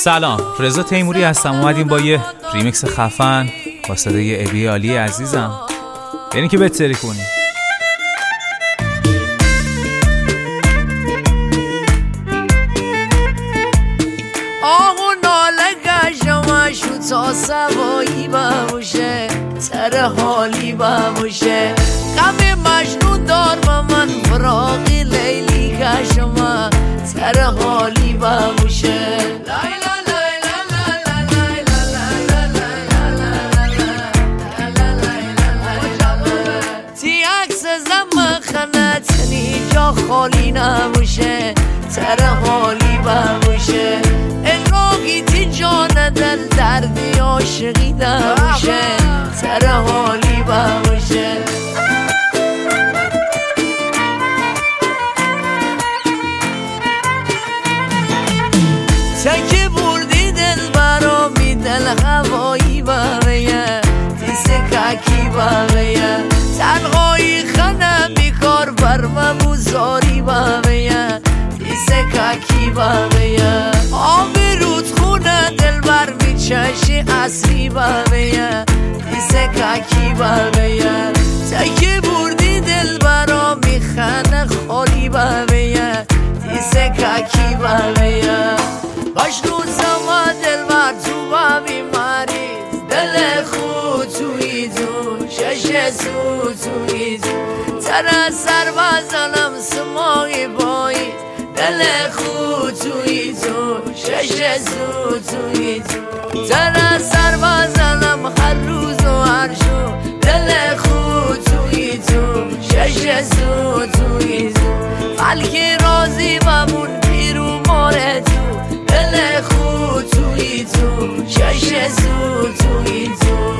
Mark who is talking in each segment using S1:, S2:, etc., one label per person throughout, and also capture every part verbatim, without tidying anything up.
S1: سلام، رضا تیموری هستم. اومدیم با یه ریمیکس خفن با صدای ابی علی عزیزم، یعنی که بهتری کنیم.
S2: آهو ناله گشمشو تا سوایی بموشه، سر حالی بموشه، غم مجنون دار با من فراقی لیلی کشم، سر حالی بموشه. تی عکس زم خنتنی جا خالی نموشه، سر حالی بموشه، اقراقی تی جان دل دردی عاشقی نموشه، سر حالی بموشه. تکی بردی دل برامی دل هوایی بمه، دیست ککی بمه، تنهایی خنم بیکار برمم و زاری بمه، دیست ککی بمه، آبی رود خونه دل بر میچشی اصلی بمه، دیست ککی بمه، تکی بردی دل برامی خنه خالی بمه، دیست ککی بمه. باش روزما دل بر تو با بیماریز، دل خود توی تو شش سو توی تو، تر سر بزنم سماعی بایی، دل خود توی تو شش سو توی تو، تر سر بزنم هر روز و هر شو، دل خود توی تو شش سو توی تو، بلکه راضی بمون پیرو ماره تو، دل خود توی تو شش سو توی تو.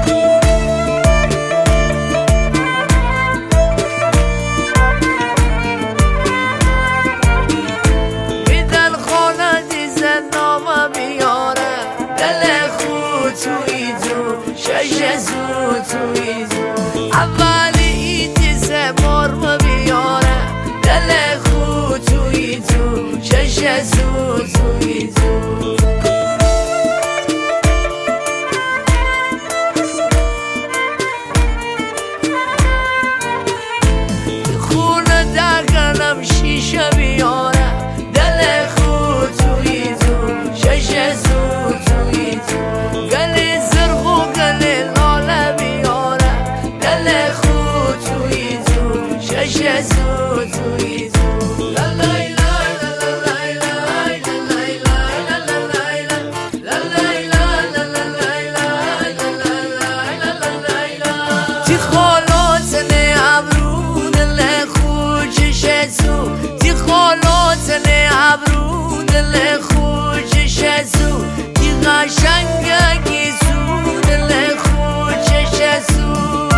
S2: بی دل خانه دیزن نامه بیاره، دل خود توی تو شش سو توی تو، اولی ایتی سه مرم بیاره، دل خود توی تو شش سو توی تو. خونه دکنم شیشه بیاره، دل خود توی تو شش سو توی تو، گلی زرخ و گلی لاله بیاره، دل خود توی تو شش سو توی تو. تی خالات نه ابرو دل خود شش سو، تی خالات نه ابرو دل خود شش سو، تی قشنگه کی سو دل خود شش سو.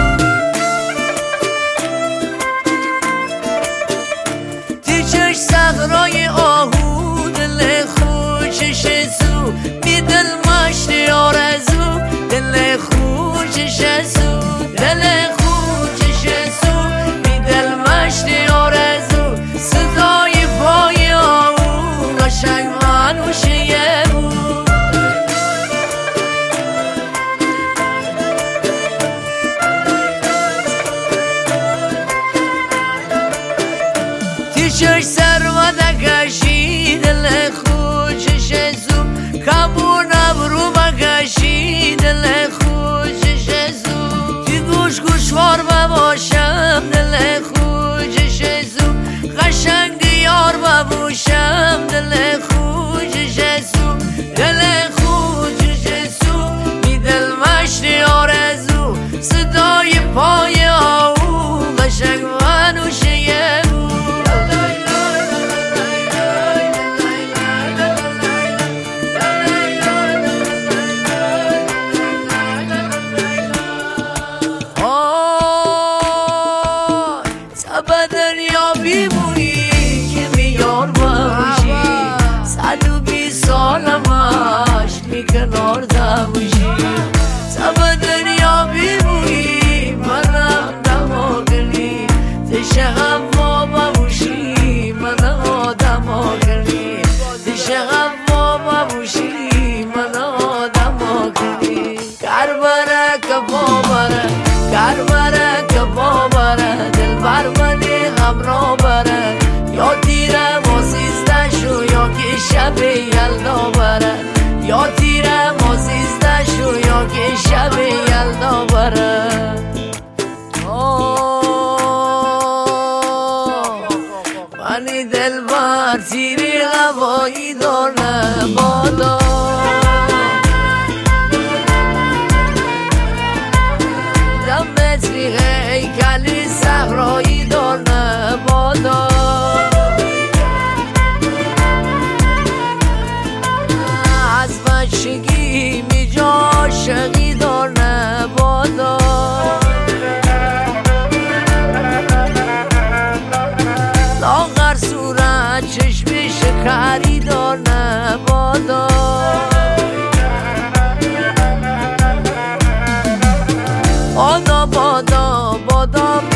S2: تی چش صحرای آهو دل خود شش سو، بی دل مشت آرزو دل خود شش سو، دل خود شش سو، بی دل مشت آرزو، صدای پای آهو قشنگ منوشه بود. همراه بره، یا تیره ما سیزده شو یا که شب یلدا بره، یا تیره ما سیزده شو یا که شب یلدا بره. منی دل بر تیری هوایی دانه بادا، دم متری هیکلی صحرایی دانه بادا، از بچگی می جا عاشقی دانه بادا، لاغر صورت چشمی شکری دانه بادا، بادا بادا بادا